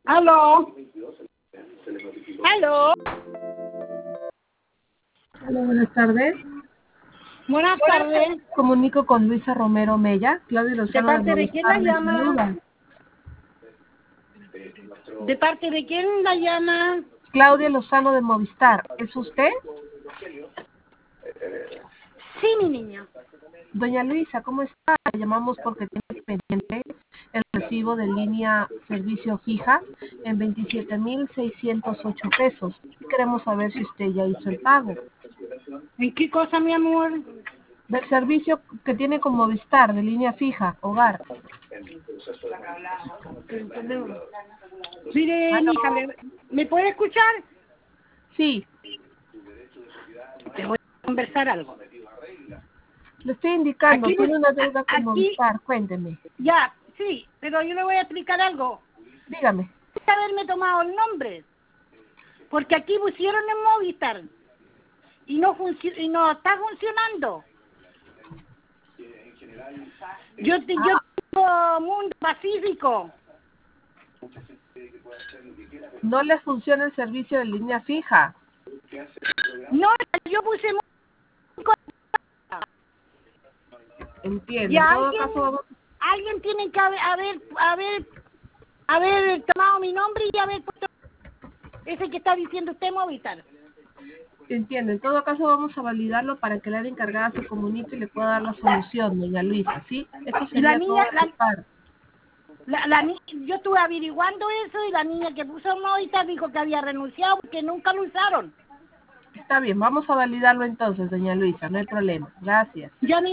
Aló. Aló. Hola, buenas tardes. Buenas tardes. Comunico con Luisa Romero Mella. Claudio ¿De Lozano parte de quién la Movistar le llama? saluda. ¿De parte de quién la llama? Claudia Lozano de Movistar. ¿Es usted? Sí, mi niña. Doña Luisa, ¿cómo está? Le llamamos porque tiene pendiente el recibo de línea servicio fija en 27.608 pesos. Queremos saber si usted ya hizo el pago. ¿En qué cosa, mi amor? Del servicio que tiene con Movistar, de línea fija, hogar. Mire, ¿Aló? hija, ¿me puede escuchar? Sí, Te voy a conversar algo. le estoy indicando, Aquí, tiene una deuda con aquí, Movistar, cuénteme. ya, sí, pero yo le voy a explicar algo. Dígame. Haberme tomado el nombre, porque aquí pusieron en Movistar y y no está funcionando. Yo tengo Mundo Pacífico. No le funciona el servicio de línea fija. No, yo puse Entiendo. En ya todo caso, vamos... alguien tiene que haber tomado mi nombre y haber puesto ese que está diciendo usted Movistar. Entiendo. En todo caso, vamos a validarlo para que la área encargada se comunique y le pueda dar la solución, doña Luisa, ¿sí? Eso Y la sería todo niña, de mi parte. yo estuve averiguando eso y la niña que puso Movistar dijo que había renunciado porque nunca lo usaron. Está bien, vamos a validarlo entonces, doña Luisa, no hay problema. Gracias. Ya